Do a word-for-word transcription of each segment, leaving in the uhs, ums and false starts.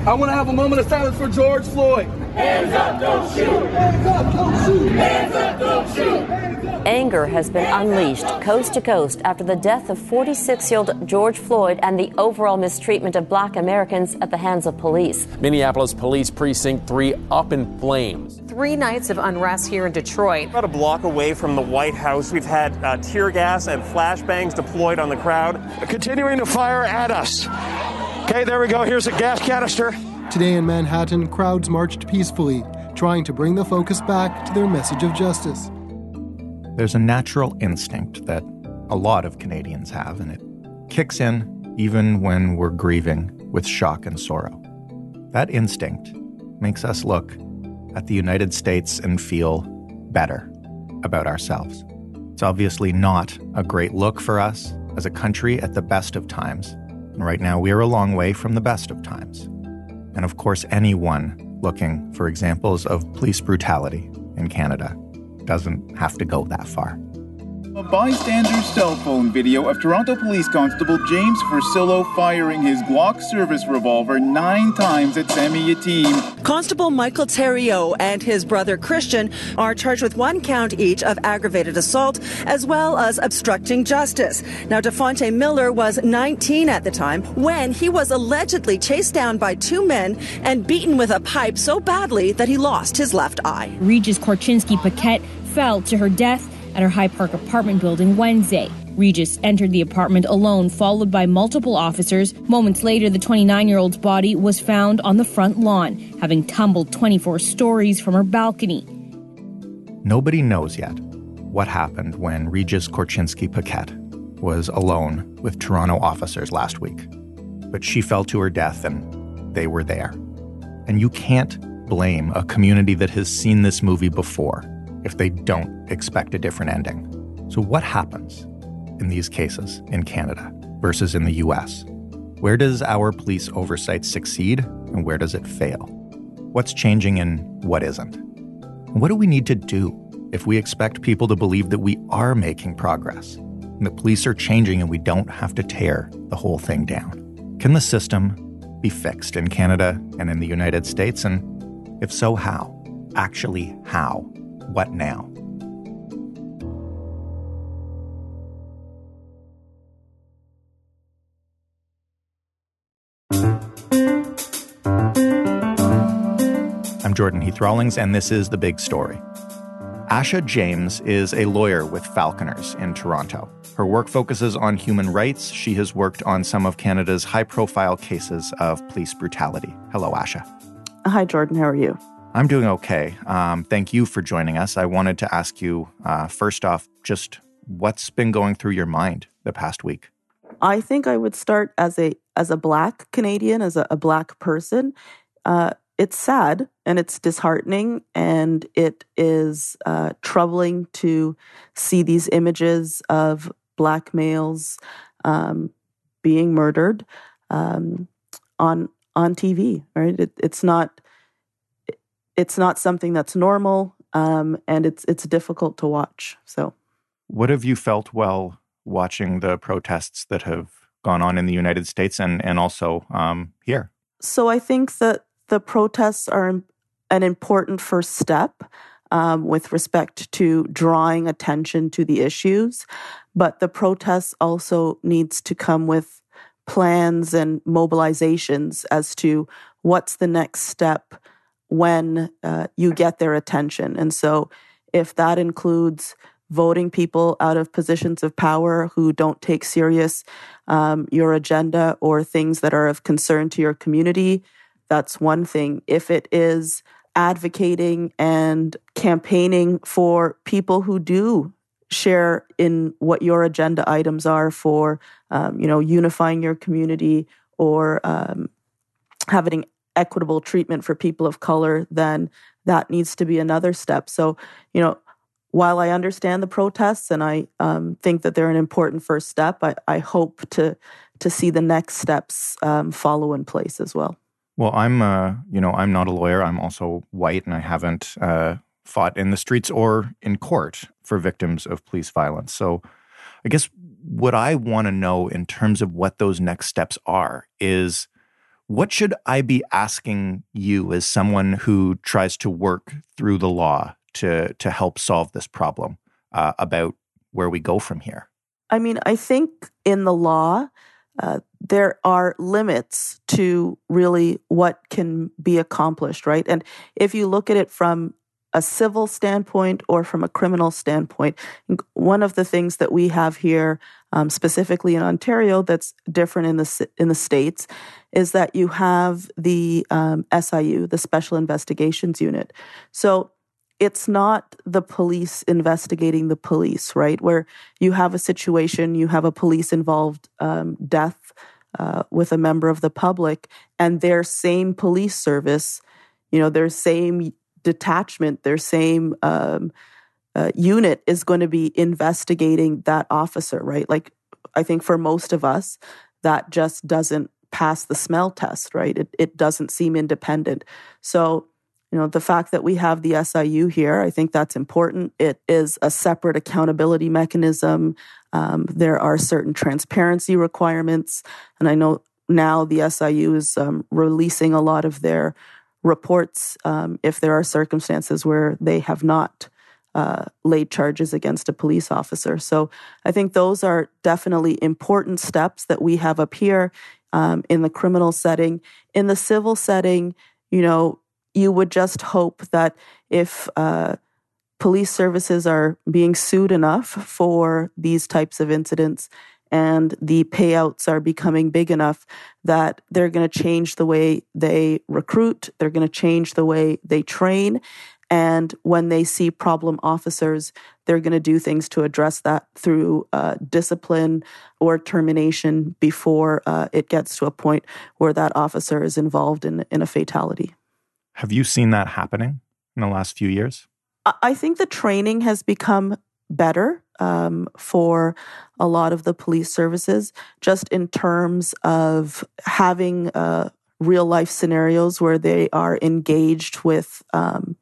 I want to have a moment of silence for George Floyd. Hands up, don't shoot! Hands up, don't shoot! Hands up, don't shoot! Anger has been unleashed coast to coast after the death of forty-six-year-old George Floyd and the overall mistreatment of black Americans at the hands of police. Minneapolis Police Precinct three up in flames. Three nights of unrest here in Detroit. About a block away from the White House, we've had uh, tear gas and flashbangs deployed on the crowd. Continuing to fire at us. Okay, there we go. Here's a gas canister. Today in Manhattan, crowds marched peacefully, trying to bring the focus back to their message of justice. There's a natural instinct that a lot of Canadians have, and it kicks in even when we're grieving with shock and sorrow. That instinct makes us look at the United States and feel better about ourselves. It's obviously not a great look for us as a country at the best of times. And right now, we are a long way from the best of times. And of course, anyone looking for examples of police brutality in Canada doesn't have to go that far. A bystander's cell phone video of Toronto Police Constable James Versillo firing his Glock service revolver nine times at Sami Yatim. Constable Michael Theriault and his brother Christian are charged with one count each of aggravated assault as well as obstructing justice. Now, DeFonte Miller was nineteen at the time when he was allegedly chased down by two men and beaten with a pipe so badly that he lost his left eye. Regis Korchinski-Paquette fell to her death at her High Park apartment building Wednesday. Regis entered the apartment alone, followed by multiple officers. Moments later, the twenty-nine-year-old's body was found on the front lawn, having tumbled twenty-four stories from her balcony. Nobody knows yet what happened when Regis Korchinski-Paquette was alone with Toronto officers last week. But she fell to her death and they were there. And you can't blame a community that has seen this movie before if they don't expect a different ending. So what happens in these cases in Canada versus in the U S? Where does our police oversight succeed and where does it fail? What's changing and what isn't? And what do we need to do if we expect people to believe that we are making progress and the police are changing and we don't have to tear the whole thing down? Can the system be fixed in Canada and in the United States? And if so, how? Actually, how? What now? I'm Jordan Heath Rawlings, and this is The Big Story. Asha James is a lawyer with Falconers in Toronto. Her work focuses on human rights. She has worked on some of Canada's high-profile cases of police brutality. Hello, Asha. Hi, Jordan. How are you? I'm doing okay. Um, thank you for joining us. I wanted to ask you, uh, first off, just what's been going through your mind the past week? I think I would start as a as a Black Canadian, as a, a Black person. Uh, it's sad and it's disheartening and it is uh, troubling to see these images of Black males um, being murdered um, on on T V. Right? It, it's not. It's not something that's normal, um, and it's it's difficult to watch. So, what have you felt while watching the protests that have gone on in the United States and and also um, here? So, I think that the protests are an important first step um, with respect to drawing attention to the issues, but the protests also needs to come with plans and mobilizations as to what's the next step when uh, you get their attention. And so if that includes voting people out of positions of power who don't take serious um, your agenda or things that are of concern to your community, that's one thing. If it is advocating and campaigning for people who do share in what your agenda items are for, um, you know, unifying your community or um, having equitable treatment for people of color, then that needs to be another step. So, you know, while I understand the protests and I um, think that they're an important first step, I, I hope to to see the next steps um, follow in place as well. Well, I'm, uh, you know, I'm not a lawyer. I'm also white, and I haven't uh, fought in the streets or in court for victims of police violence. So, I guess what I want to know in terms of what those next steps are is, What should I be asking you as someone who tries to work through the law to, to help solve this problem uh, about where we go from here? I mean, I think in the law, uh, there are limits to really what can be accomplished, right? And if you look at it from a civil standpoint or from a criminal standpoint, one of the things that we have here, um, specifically in Ontario, that's different in the in the States, is that you have the um, S I U, the Special Investigations Unit. So it's not the police investigating the police, right? Where you have a situation, you have a police-involved um, death uh, with a member of the public, and their same police service, you know, their same detachment, their same um, uh, unit is going to be investigating that officer, right? Like, I think for most of us, that just doesn't pass the smell test, right? It it doesn't seem independent. So, you know, the fact that we have the S I U here, I think that's important. It is a separate accountability mechanism. Um, there are certain transparency requirements. And I know now the S I U is um, releasing a lot of their reports um, if there are circumstances where they have not uh, laid charges against a police officer. So I think those are definitely important steps that we have up here um, in the criminal setting. In the civil setting, you know, you would just hope that if uh, police services are being sued enough for these types of incidents and the payouts are becoming big enough that they're going to change the way they recruit, they're going to change the way they train, and when they see problem officers, they're going to do things to address that through uh, discipline or termination before uh, it gets to a point where that officer is involved in, in a fatality. Have you seen that happening in the last few years? I think the training has become better um, for a lot of the police services, just in terms of having uh, real life scenarios where they are engaged with um,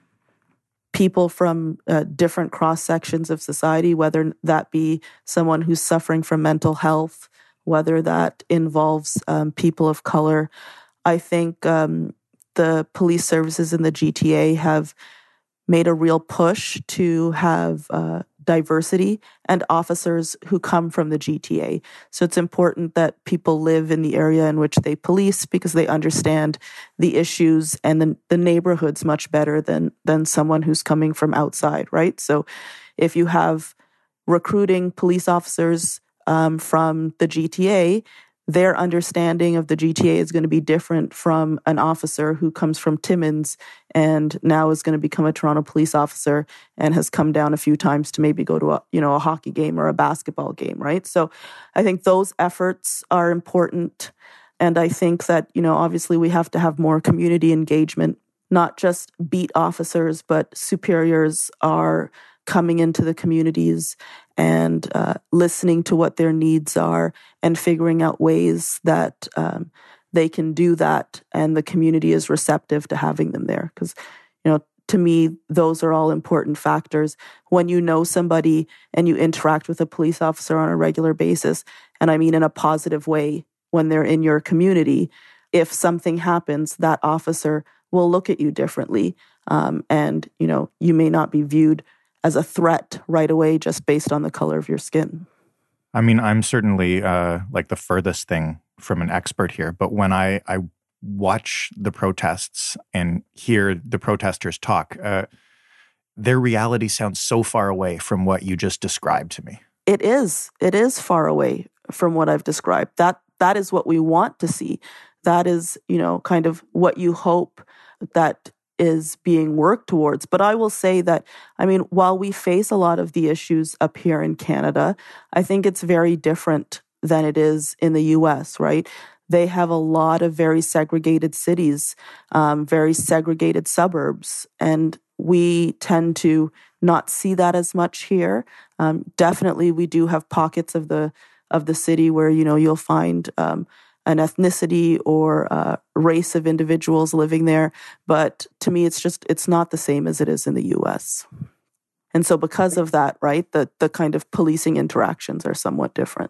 people from uh, different cross sections of society, whether that be someone who's suffering from mental health, whether that involves um, people of color. I think um, the police services in the G T A have made a real push to have uh, diversity and officers who come from the G T A. So it's important that people live in the area in which they police because they understand the issues and the, the neighborhoods much better than than someone who's coming from outside, right? So if you have recruiting police officers um, from the G T A, their understanding of the G T A is going to be different from an officer who comes from Timmins and now is going to become a Toronto police officer and has come down a few times to maybe go to a, you know, a hockey game or a basketball game, right? So I think those efforts are important. And I think that, you know, obviously we have to have more community engagement, not just beat officers, but superiors are coming into the communities and uh, listening to what their needs are and figuring out ways that um, they can do that and the community is receptive to having them there. Because, you know, to me, those are all important factors. When you know somebody and you interact with a police officer on a regular basis, and I mean in a positive way, when they're in your community, if something happens, that officer will look at you differently. Um, and, you know, you may not be viewed as a threat right away just based on the color of your skin. I mean, I'm certainly uh, like the furthest thing from an expert here, but when I, I watch the protests and hear the protesters talk, uh, their reality sounds so far away from what you just described to me. It is. It is far away from what I've described. That that is what we want to see. That is, you know, kind of what you hope that is being worked towards. But I will say that, I mean, while we face a lot of the issues up here in Canada, I think it's very different than it is in the U S, right? They have a lot of very segregated cities, um, very segregated suburbs, and we tend to not see that as much here. Um, definitely, we do have pockets of the of the city where, you know, you'll find um, an ethnicity or uh, race of individuals living there. But to me, it's just, it's not the same as it is in the U S. And so because of that, right, the, the kind of policing interactions are somewhat different.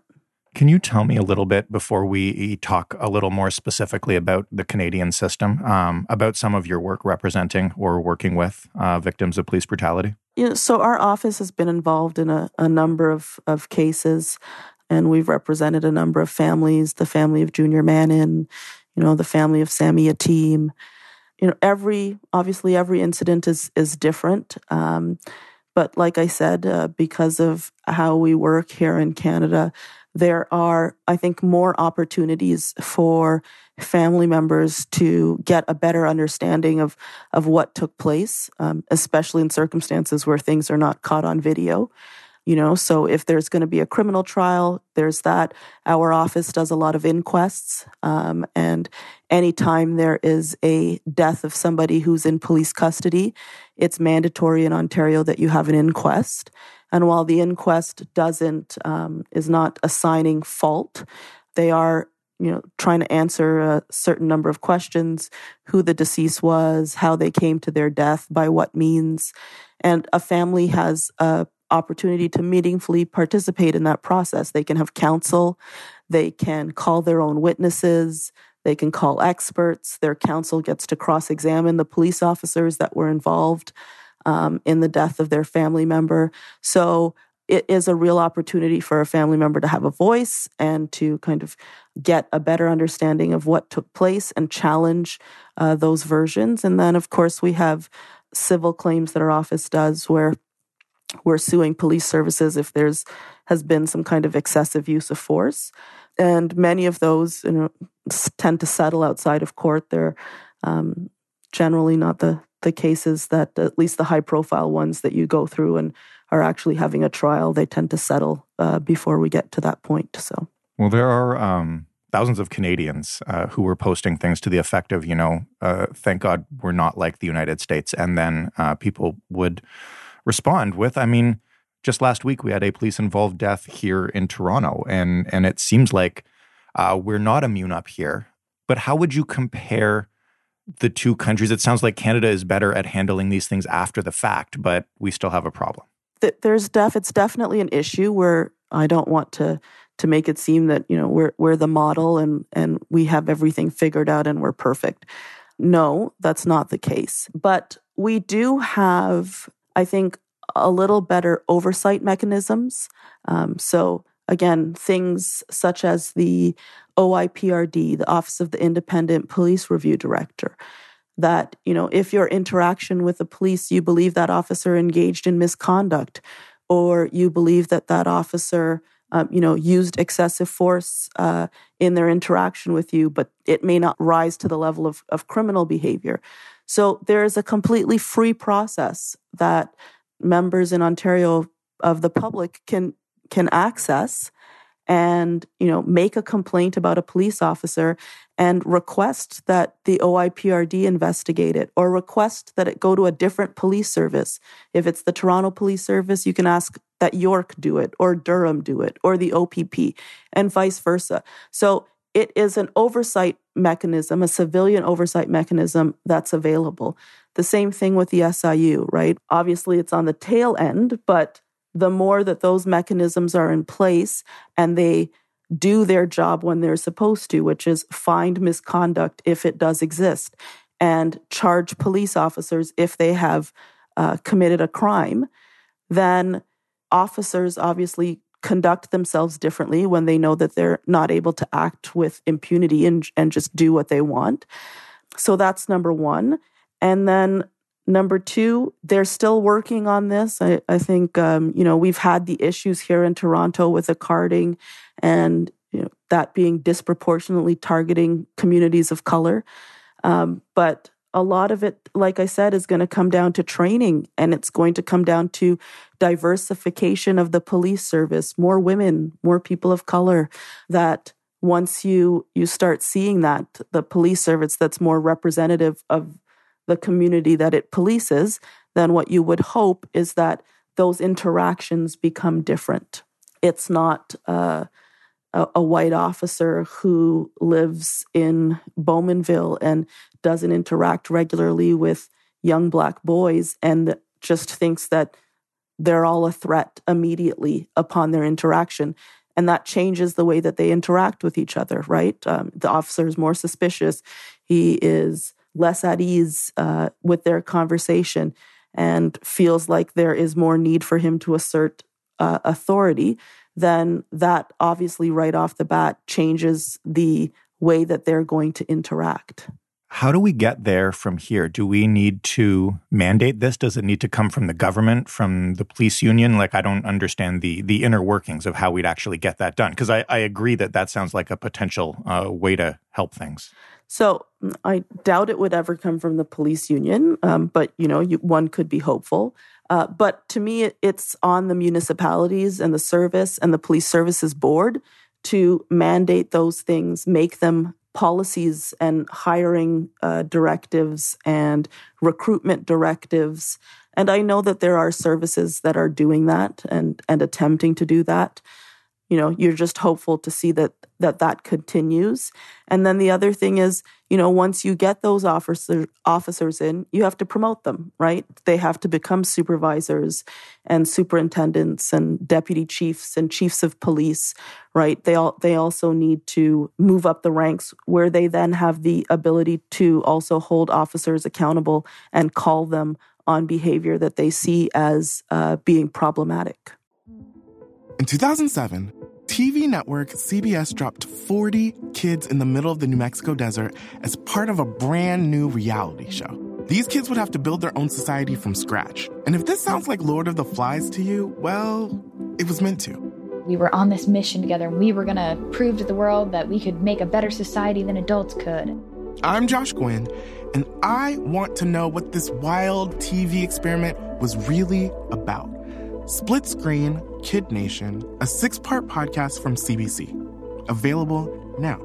Can you tell me a little bit before we talk a little more specifically about the Canadian system, um, about some of your work representing or working with uh, victims of police brutality? You know, so our office has been involved in a, a number of, of cases, and we've represented a number of families, the family of Junior Mannin, you know, the family of Sammy Yatim. You know, every, obviously every incident is, is different. Um, but like I said, uh, because of how we work here in Canada, there are, I think, more opportunities for family members to get a better understanding of, of what took place, um, especially in circumstances where things are not caught on video. You know, so if there's going to be a criminal trial, there's that. Our office does a lot of inquests. Um, and anytime there is a death of somebody who's in police custody, it's mandatory in Ontario that you have an inquest. And while the inquest doesn't, um, is not assigning fault, they are, you know, trying to answer a certain number of questions: who the deceased was, how they came to their death, by what means. And a family has a opportunity to meaningfully participate in that process. They can have counsel, they can call their own witnesses, they can call experts. Their counsel gets to cross-examine the police officers that were involved um, in the death of their family member. So it is a real opportunity for a family member to have a voice and to kind of get a better understanding of what took place and challenge uh, those versions. And then, of course, we have civil claims that our office does where we're suing police services if there's has been some kind of excessive use of force. And many of those, you know, tend to settle outside of court. They're um, generally not the, the cases that, at least the high-profile ones that you go through and are actually having a trial. They tend to settle uh, before we get to that point. So, well, there are um, thousands of Canadians uh, who were posting things to the effect of, you know, uh, thank God we're not like the United States. And then uh, people would respond with, I mean, just last week we had a police-involved death here in Toronto, and and it seems like uh, we're not immune up here. But how would you compare the two countries? It sounds like Canada is better at handling these things after the fact, but we still have a problem. There's def it's definitely an issue where I don't want to to make it seem that, you know, we're we're the model and and we have everything figured out and we're perfect. No, that's not the case. But we do have, I think, a little better oversight mechanisms. Um, so again, things such as the O I P R D, the Office of the Independent Police Review Director, that, you know, if your interaction with the police, you believe that officer engaged in misconduct, or you believe that that officer, um, you know, used excessive force uh, in their interaction with you, but it may not rise to the level of, of criminal behavior. So there is a completely free process that members in Ontario of the public can can access and, you know, make a complaint about a police officer and request that the O I P R D investigate it, or request that it go to a different police service. If it's the Toronto Police Service, you can ask that York do it, or Durham do it, or the O P P, and vice versa. So it is an oversight mechanism, a civilian oversight mechanism that's available. The same thing with the S I U, right? Obviously, it's on the tail end, but the more that those mechanisms are in place and they do their job when they're supposed to, which is find misconduct if it does exist and charge police officers if they have uh, committed a crime, then officers obviously conduct themselves differently when they know that they're not able to act with impunity and, and just do what they want. So that's number one. And then number two, they're still working on this. I, I think, um, you know, we've had the issues here in Toronto with the carding and, you know, that being disproportionately targeting communities of color. Um, but a lot of it, like I said, is going to come down to training, and it's going to come down to diversification of the police service, more women, more people of color, that once you you start seeing that, the police service that's more representative of the community that it polices, then what you would hope is that those interactions become different. It's not uh, a, a white officer who lives in Bowmanville and doesn't interact regularly with young Black boys and just thinks that they're all a threat immediately upon their interaction. And that changes the way that they interact with each other, right? Um, the officer is more suspicious. He is less at ease uh, with their conversation and feels like there is more need for him to assert uh, authority. Then that obviously right off the bat changes the way that they're going to interact. How do we get there from here? Do we need to mandate this? Does it need to come from the government, from the police union? Like, I don't understand the the inner workings of how we'd actually get that done. Because I, I agree that that sounds like a potential uh, way to help things. So I doubt it would ever come from the police union, um, but, you know, you, one could be hopeful. Uh, but to me, it, it's on the municipalities and the service and the police services board to mandate those things, make them policies and hiring uh, directives and recruitment directives. And I know that there are services that are doing that and, and attempting to do that. You know, you're just hopeful to see that that that continues. And then the other thing is, you know, once you get those officer, officers in, you have to promote them, right? They have to become supervisors and superintendents and deputy chiefs and chiefs of police, right? They all they also need to move up the ranks where they then have the ability to also hold officers accountable and call them on behavior that they see as uh, being problematic. In two thousand seven, T V network C B S dropped forty kids in the middle of the New Mexico desert as part of a brand new reality show. These kids would have to build their own society from scratch. And if this sounds like Lord of the Flies to you, well, it was meant to. We were on this mission together, and we were going to prove to the world that we could make a better society than adults could. I'm Josh Gwynn, and I want to know what this wild T V experiment was really about. Split Screen, Kid Nation, a six-part podcast from C B C. Available now.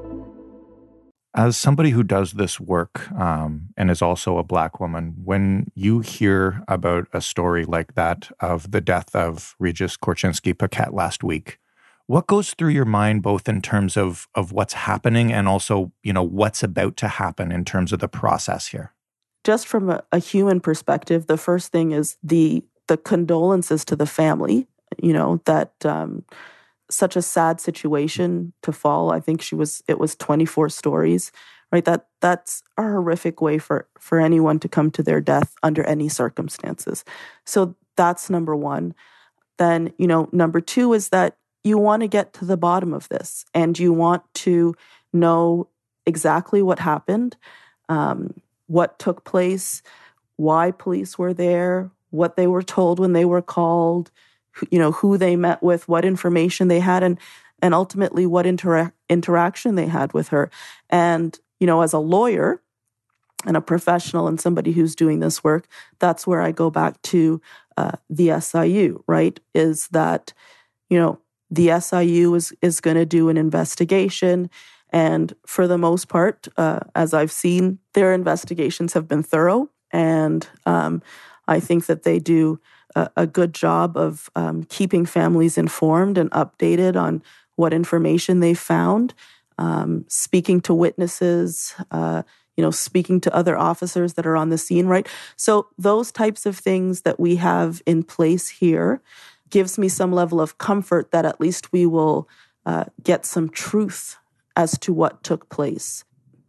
As somebody who does this work um, and is also a Black woman, when you hear about a story like that of the death of Regis Korchinski-Paquette last week, what goes through your mind both in terms of, of what's happening and also, you know, what's about to happen in terms of the process here? Just from a, a human perspective, the first thing is the the condolences to the family, you know, that um, such a sad situation to fall. I think she was, it was twenty-four stories, right? That that's a horrific way for, for anyone to come to their death under any circumstances. So that's number one. Then, you know, number two is that you want to get to the bottom of this and you want to know exactly what happened, um, what took place, why police were there, what they were told when they were called, you know, who they met with, what information they had, and and ultimately what intera- interaction they had with her. And, you know, as a lawyer and a professional and somebody who's doing this work, that's where I go back to uh, the S I U, right? Is that, you know, the S I U is, is going to do an investigation. And for the most part, uh, as I've seen, their investigations have been thorough. And um I think that they do a, a good job of um, keeping families informed and updated on what information they found, um, speaking to witnesses, uh, you know, speaking to other officers that are on the scene, right? So those types of things that we have in place here gives me some level of comfort that at least we will uh, get some truth as to what took place.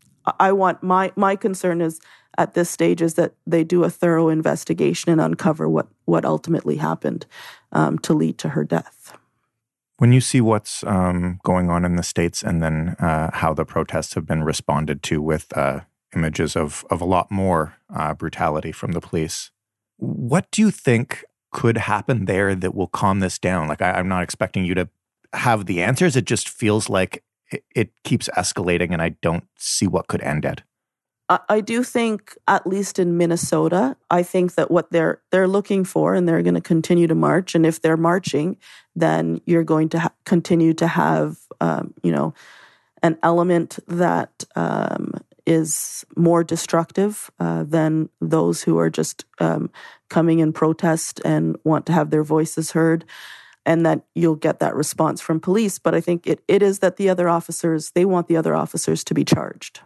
I want, my my concern is at this stage is that they do a thorough investigation and uncover what, what ultimately happened um, to lead to her death. When you see what's um, going on in the States and then uh, how the protests have been responded to with uh, images of, of a lot more uh, brutality from the police, what do you think could happen there that will calm this down? Like, I, I'm not expecting you to have the answers. It just feels like it, it keeps escalating and I don't see what could end it. I do think, at least in Minnesota, I think that what they're they're looking for, and they're going to continue to march. And if they're marching, then you're going to ha- continue to have, um, you know, an element that um, is more destructive uh, than those who are just um, coming in protest and want to have their voices heard. And that you'll get that response from police. But I think it, it is that the other officers, they want the other officers to be charged.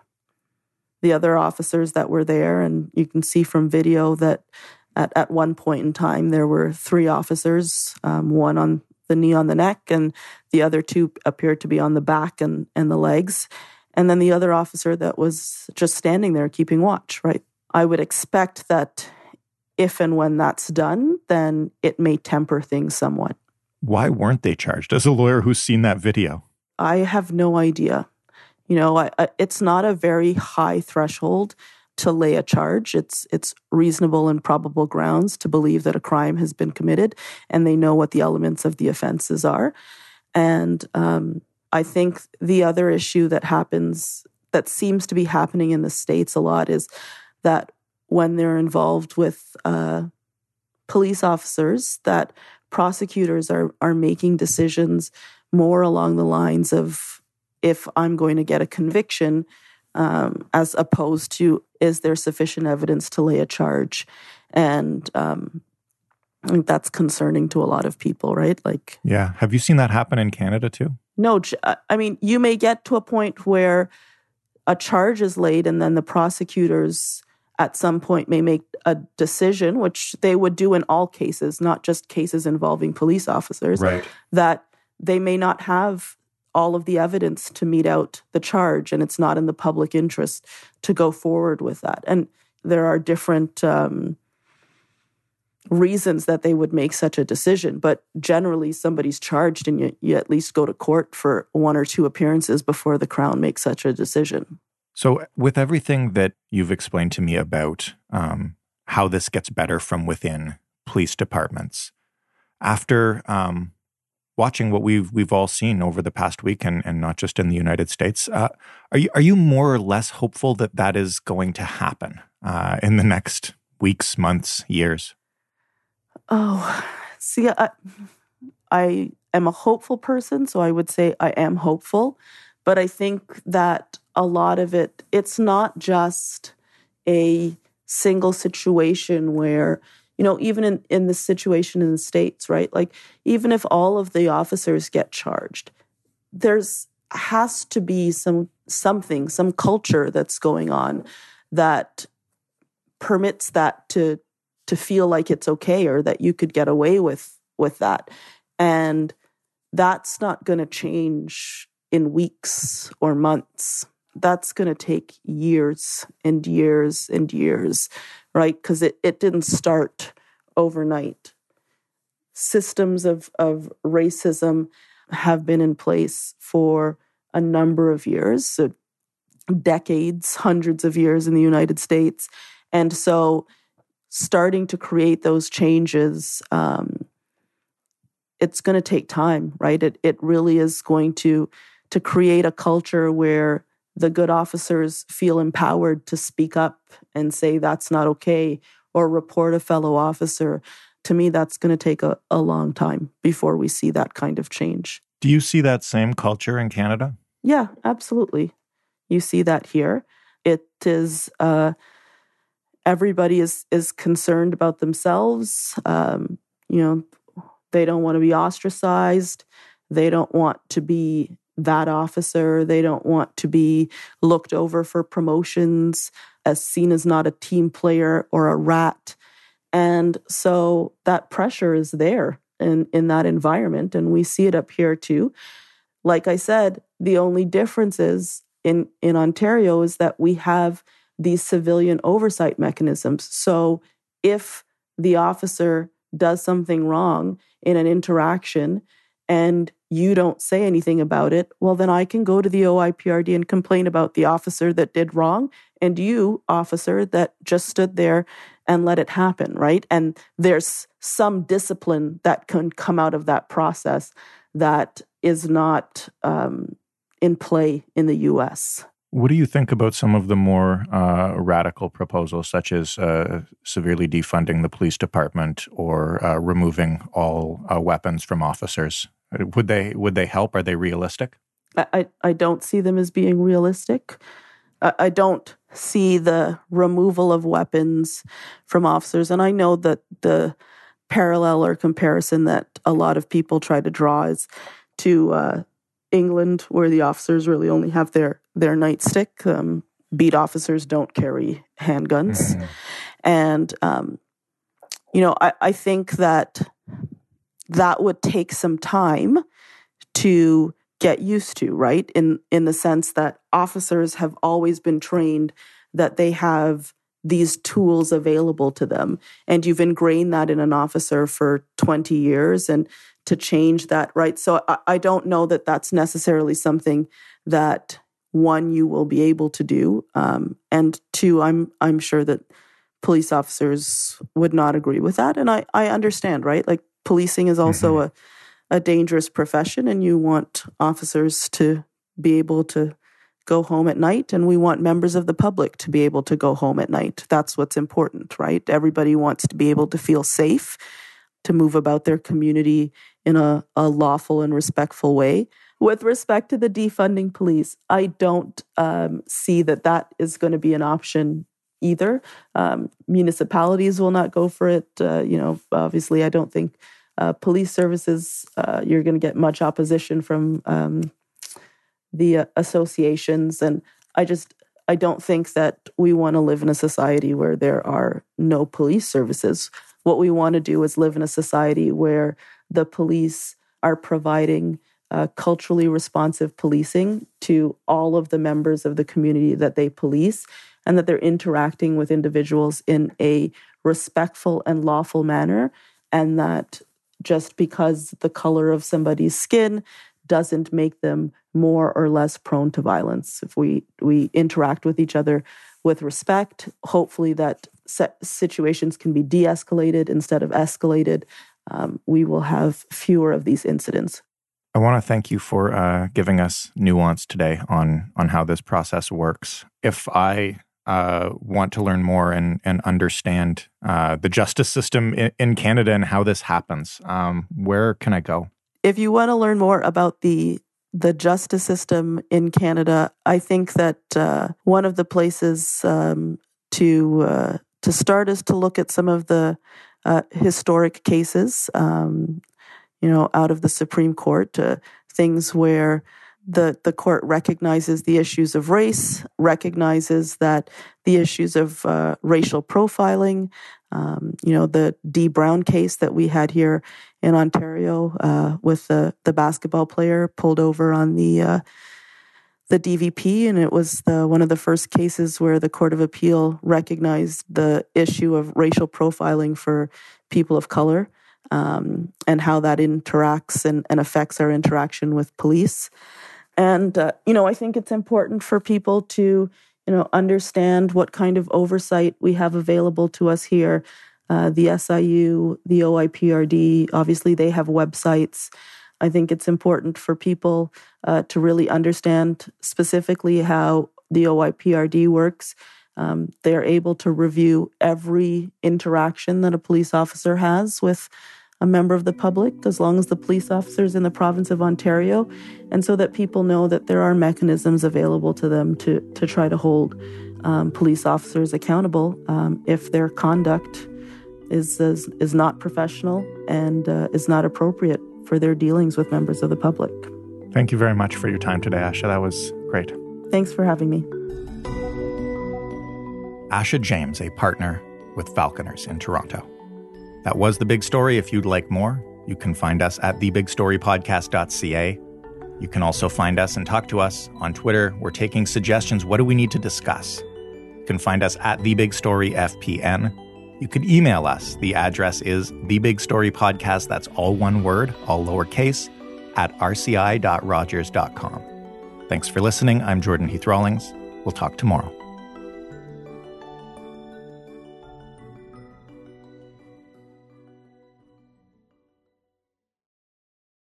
The other officers that were there, and you can see from video that at, at one point in time, there were three officers, um, one on the knee on the neck, and the other two appeared to be on the back and, and the legs. And then the other officer that was just standing there keeping watch, right? I would expect that if and when that's done, then it may temper things somewhat. Why weren't they charged? As a lawyer who's seen that video, I have no idea. You know, I, I, it's not a very high threshold to lay a charge. It's it's reasonable and probable grounds to believe that a crime has been committed, and they know what the elements of the offenses are. And um, I think the other issue that happens, that seems to be happening in the States a lot, is that when they're involved with uh, police officers, that prosecutors are are making decisions more along the lines of, if I'm going to get a conviction, um, as opposed to, is there sufficient evidence to lay a charge? And um, I think that's concerning to a lot of people, right? Like, yeah. Have you seen that happen in Canada too? No, I mean, you may get to a point where a charge is laid and then the prosecutors at some point may make a decision, which they would do in all cases, not just cases involving police officers, right, that they may not have all of the evidence to meet out the charge, and it's not in the public interest to go forward with that. And there are different um, reasons that they would make such a decision, but generally somebody's charged and you, you at least go to court for one or two appearances before the Crown makes such a decision. So with everything that you've explained to me about um, how this gets better from within police departments, after um, watching what we've we've all seen over the past week, and, and not just in the United States, uh, are you are you more or less hopeful that that is going to happen uh, in the next weeks, months, years? Oh, see, I, I am a hopeful person, so I would say I am hopeful. But I think that a lot of it, it's not just a single situation where, you know, even in, in the situation in the States, right? Like, even if all of the officers get charged, there's has to be some something, some culture that's going on that permits that to to feel like it's okay, or that you could get away with with that. And that's not going to change in weeks or months. That's going to take years and years and years, right? Because it, it didn't start overnight. Systems of, of racism have been in place for a number of years, so decades, hundreds of years in the United States. And so starting to create those changes, um, it's going to take time, right? It it really is going to to create a culture where the good officers feel empowered to speak up and say that's not okay, or report a fellow officer. To me, that's going to take a, a long time before we see that kind of change. Do you see that same culture in Canada? Yeah, absolutely. You see that here. It is, uh, everybody is is concerned about themselves. Um, you know, they don't want to be ostracized. They don't want to be that officer. They don't want to be looked over for promotions, as seen as not a team player or a rat. And so that pressure is there in, in that environment. And we see it up here too. Like I said, the only difference is in, in Ontario is that we have these civilian oversight mechanisms. So if the officer does something wrong in an interaction and you don't say anything about it, well, then I can go to the O I P R D and complain about the officer that did wrong, and you, officer, that just stood there and let it happen, right? And there's some discipline that can come out of that process that is not um, in play in the U S. What do you think about some of the more uh, radical proposals, such as uh, severely defunding the police department or uh, removing all uh, weapons from officers? Would they would they help? Are they realistic? I, I don't see them as being realistic. I, I don't see the removal of weapons from officers. And I know that the parallel or comparison that a lot of people try to draw is to uh, England, where the officers really only have their, their nightstick. Um, beat officers don't carry handguns. Mm. And, um, you know, I, I think that that would take some time to get used to, right? In in the sense that officers have always been trained that they have these tools available to them. And you've ingrained that in an officer for twenty years, and to change that, right? So I, I don't know that that's necessarily something that, one, you will be able to do. Um, and two, I'm I'm sure that police officers would not agree with that. And I, I understand, right? Like, policing is also mm-hmm. a, a dangerous profession, and you want officers to be able to go home at night, and we want members of the public to be able to go home at night. That's what's important, right? Everybody wants to be able to feel safe, to move about their community in a, a lawful and respectful way. With respect to the defunding police, I don't um, see that that is going to be an option either. Um, municipalities will not go for it. Uh, you know, obviously, I don't think uh, police services, uh, you're going to get much opposition from um, the uh, associations. And I just, I don't think that we want to live in a society where there are no police services. What we want to do is live in a society where the police are providing Uh, culturally responsive policing to all of the members of the community that they police, and that they're interacting with individuals in a respectful and lawful manner, and that just because the color of somebody's skin doesn't make them more or less prone to violence. If we, we interact with each other with respect, hopefully that situations can be de-escalated instead of escalated. Um, we will have fewer of these incidents. I want to thank you for uh, giving us nuance today on on how this process works. If I uh, want to learn more and, and understand uh, the justice system in, in Canada and how this happens, um, where can I go? If you want to learn more about the the justice system in Canada, I think that uh, one of the places um, to uh, to start is to look at some of the uh, historic cases. Um, you know, out of the Supreme Court, uh, things where the the court recognizes the issues of race, recognizes that the issues of uh, racial profiling, um, you know, the Dee Brown case that we had here in Ontario uh, with the, the basketball player pulled over on the uh, the D V P, and it was the one of the first cases where the Court of Appeal recognized the issue of racial profiling for people of color. Um, and how that interacts and, and affects our interaction with police. And, uh, you know, I think it's important for people to, you know, understand what kind of oversight we have available to us here. Uh, the S I U, the O I P R D, obviously they have websites. I think it's important for people uh, to really understand specifically how the O I P R D works. Um, they're able to review every interaction that a police officer has with a member of the public, as long as the police officer is in the province of Ontario, and so that people know that there are mechanisms available to them to to try to hold um, police officers accountable um, if their conduct is is, is not professional and uh, is not appropriate for their dealings with members of the public. Thank you very much for your time today, Asha. That was great. Thanks for having me. Asha James, a partner with Falconers in Toronto. That was The Big Story. If you'd like more, you can find us at the big story podcast dot c a. You can also find us and talk to us on Twitter. We're taking suggestions. What do we need to discuss? You can find us at The Big Story F P N. You can email us. The address is thebigstorypodcast, that's all one word, all lowercase, at r c i dot rogers dot com. Thanks for listening. I'm Jordan Heath Rawlings. We'll talk tomorrow.